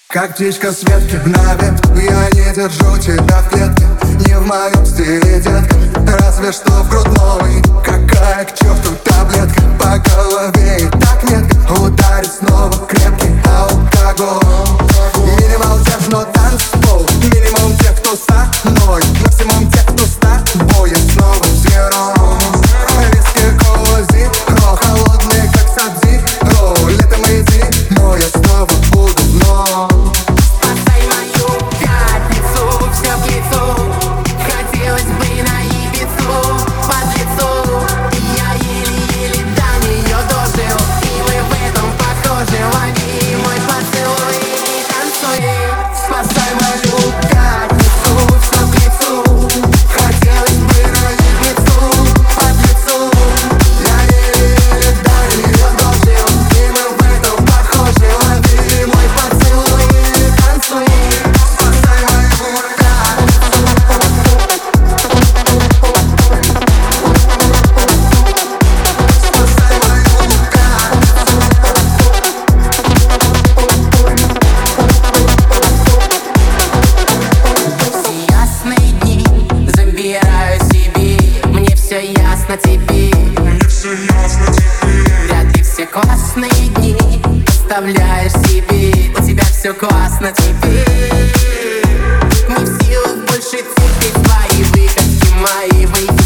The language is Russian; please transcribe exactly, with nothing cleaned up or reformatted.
Как птичка с ветки на ветку, я не держу тебя в клетке. Не в моем стиле, детка, разве что в грудной. Какая к черту таблетка, по голове и так метко. Ударит снова крепкий алкоголь. Минимал техно танцпол, минимум тех, кто со мной, максимум тех, кто с тобой. Я снова зеро. Виски, кола, зиро, холодные, как сабзиро. Летом и зимой я снова буду вновь. Спасай мою пятницу, все в лицо. Хотелось бы на Ибицу, под лицо. Я еле-еле до нее дожил, и мы в этом похожи. Лови мой поцелуй и танцуй. Спасай мою пятницу, все в лицо. Хотелось бы на Ибицу, под лицо. Я еле-еле до нее дожил, и мы в этом похожи. Лови мой поцелуй и танцуй. Спасай мою ясные дни забираю себе. Мне все ясно теперь. Мне все ясно теперь. Вряд ли все классные дни оставляешь себе. У тебя все классно теперь. Не в силах больше терпеть твои выходки, мои выходки.